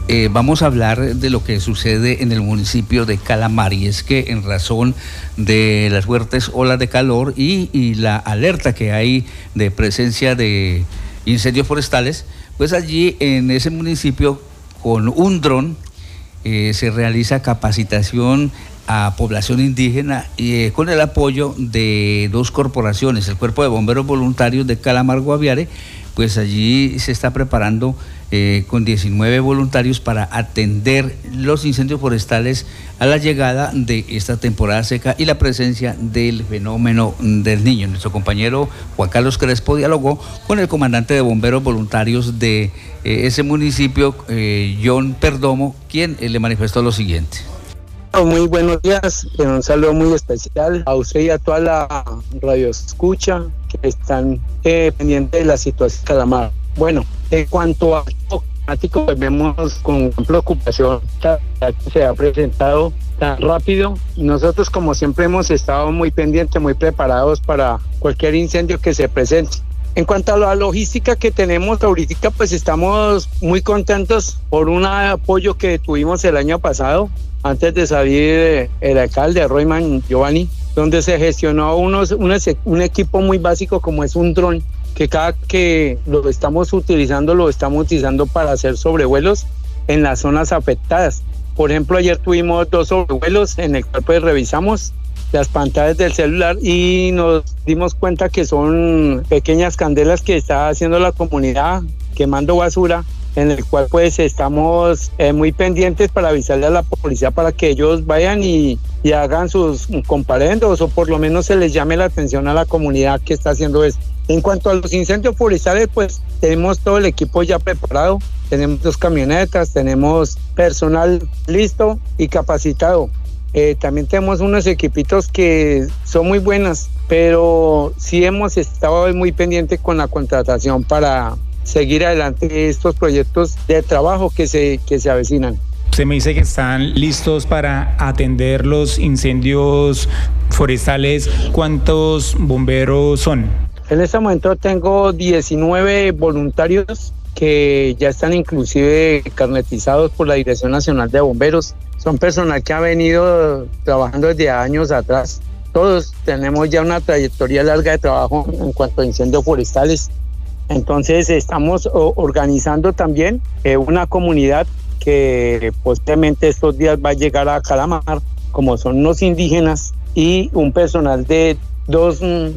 Vamos a hablar de lo que sucede en el municipio de Calamar, y es que en razón de las fuertes olas de calor y la alerta que hay de presencia de incendios forestales, pues allí en ese municipio con un dron se realiza capacitación a población indígena con el apoyo de dos corporaciones, el Cuerpo de Bomberos Voluntarios de Calamar Guaviare. Pues allí se está preparando con 19 voluntarios para atender los incendios forestales a la llegada de esta temporada seca y la presencia del fenómeno del Niño. Nuestro compañero Juan Carlos Crespo dialogó con el comandante de bomberos voluntarios de ese municipio, John Perdomo, quien le manifestó lo siguiente. Muy buenos días, un saludo muy especial a usted y a toda la radio escucha que están pendientes de la situación de Calamar. Bueno, en cuanto a climático, pues vemos con preocupación que se ha presentado tan rápido. Nosotros, como siempre, hemos estado muy pendientes, muy preparados para cualquier incendio que se presente. En cuanto a la logística que tenemos ahorita, pues estamos muy contentos por un apoyo que tuvimos el año pasado, antes de salir el alcalde Royman Giovanni, donde se gestionó un equipo muy básico como es un dron, que cada que lo estamos utilizando para hacer sobrevuelos en las zonas afectadas. Por ejemplo, ayer tuvimos 2 sobrevuelos en el cual pues revisamos las pantallas del celular y nos dimos cuenta que son pequeñas candelas que está haciendo la comunidad quemando basura, en el cual pues estamos muy pendientes para avisarle a la policía para que ellos vayan y hagan sus comparendos, o por lo menos se les llame la atención a la comunidad que está haciendo esto. En cuanto a los incendios forestales, pues tenemos todo el equipo ya preparado, tenemos 2 camionetas, tenemos personal listo y capacitado. También tenemos unos equipitos que son muy buenas, pero sí hemos estado muy pendientes con la contratación para seguir adelante estos proyectos de trabajo que se avecinan. Usted me dice que están listos para atender los incendios forestales. ¿Cuántos bomberos son? En este momento tengo 19 voluntarios que ya están inclusive carnetizados por la Dirección Nacional de Bomberos. Son personal que ha venido trabajando desde años atrás. Todos tenemos ya una trayectoria larga de trabajo en cuanto a incendios forestales. Entonces estamos organizando también una comunidad que posiblemente estos días va a llegar a Calamar, como son unos indígenas y un personal de dos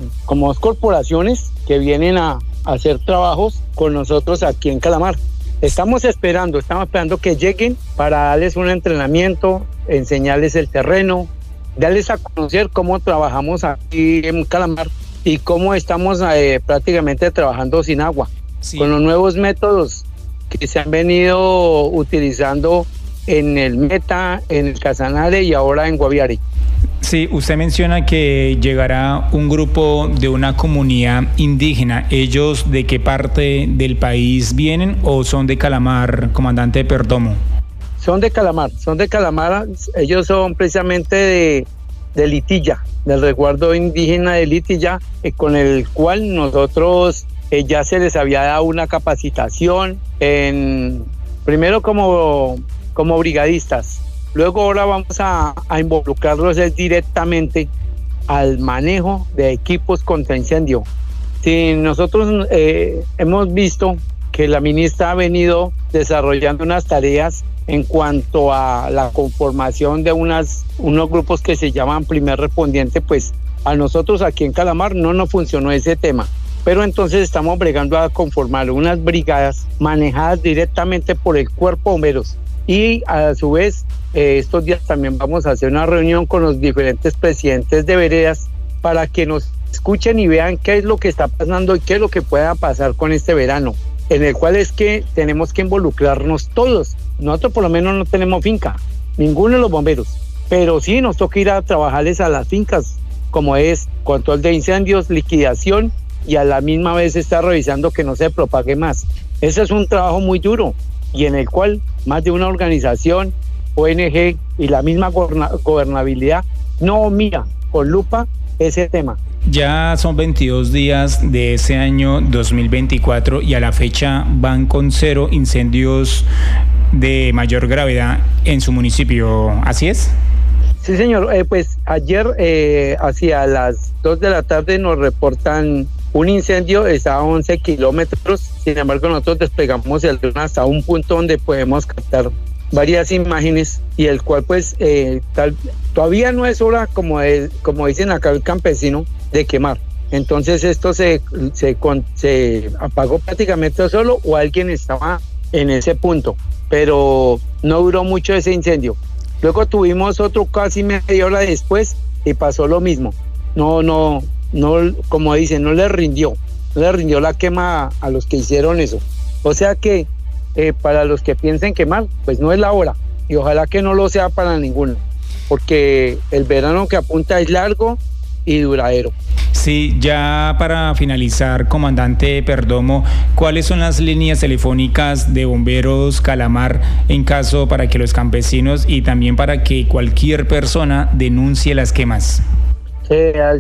corporaciones que vienen a hacer trabajos con nosotros aquí en Calamar. Estamos esperando que lleguen para darles un entrenamiento, enseñarles el terreno, darles a conocer cómo trabajamos aquí en Calamar y cómo estamos prácticamente trabajando sin agua, sí, con los nuevos métodos que se han venido utilizando en el Meta, en el Casanare y ahora en Guaviare. Sí, usted menciona que llegará un grupo de una comunidad indígena. ¿Ellos de qué parte del país vienen o son de Calamar, comandante Perdomo? Son de Calamar. Ellos son precisamente de Litilla, del resguardo indígena de Litilla, con el cual nosotros ya se les había dado una capacitación, primero como brigadistas. Luego ahora vamos a involucrarlos directamente al manejo de equipos contra incendio. Si nosotros hemos visto que la ministra ha venido desarrollando unas tareas en cuanto a la conformación de unos grupos que se llaman primer respondiente, pues a nosotros aquí en Calamar no nos funcionó ese tema. Pero entonces estamos bregando a conformar unas brigadas manejadas directamente por el Cuerpo de Bomberos. Y a su vez, estos días también vamos a hacer una reunión con los diferentes presidentes de veredas para que nos escuchen y vean qué es lo que está pasando y qué es lo que pueda pasar con este verano, en el cual es que tenemos que involucrarnos todos. Nosotros por lo menos no tenemos finca, ninguno de los bomberos, pero sí nos toca ir a trabajarles a las fincas, como es control de incendios, liquidación, y a la misma vez estar revisando que no se propague más. Ese es un trabajo muy duro y en el cual más de una organización, ONG y la misma gobernabilidad no mira con lupa ese tema. Ya son 22 días de ese año 2024 y a la fecha van con 0 incendios de mayor gravedad en su municipio, ¿así es? Sí, señor. Pues ayer hacia las 2 de la tarde nos reportan un incendio, está a 11 kilómetros. Sin embargo, nosotros desplegamos el dron hasta un punto donde podemos captar varias imágenes y el cual pues todavía no es hora, como dicen acá el campesino, de quemar. Entonces esto se apagó prácticamente solo, o alguien estaba en ese punto, pero no duró mucho ese incendio. Luego tuvimos otro casi media hora después y pasó lo mismo. No, como dicen, no les rindió la quema a los que hicieron eso. O sea que para los que piensen quemar, pues no es la hora, y ojalá que no lo sea para ninguno, porque el verano que apunta es largo y duradero. Sí, ya para finalizar, comandante Perdomo, ¿cuáles son las líneas telefónicas de Bomberos Calamar en caso para que los campesinos y también para que cualquier persona denuncie las quemas? Al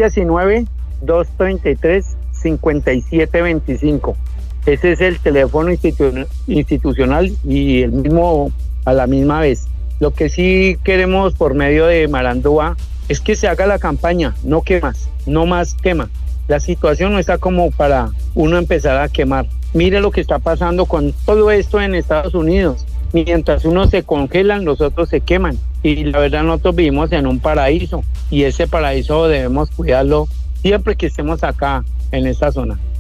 319-233-5725. Ese es el teléfono institucional y el mismo a la misma vez. Lo que sí queremos por medio de Marandúa es que se haga la campaña, no quemas, no más quema. La situación no está como para uno empezar a quemar. Mire lo que está pasando con todo esto en Estados Unidos. Mientras unos se congelan, los otros se queman. Y la verdad, nosotros vivimos en un paraíso, y ese paraíso debemos cuidarlo siempre que estemos acá en esta zona.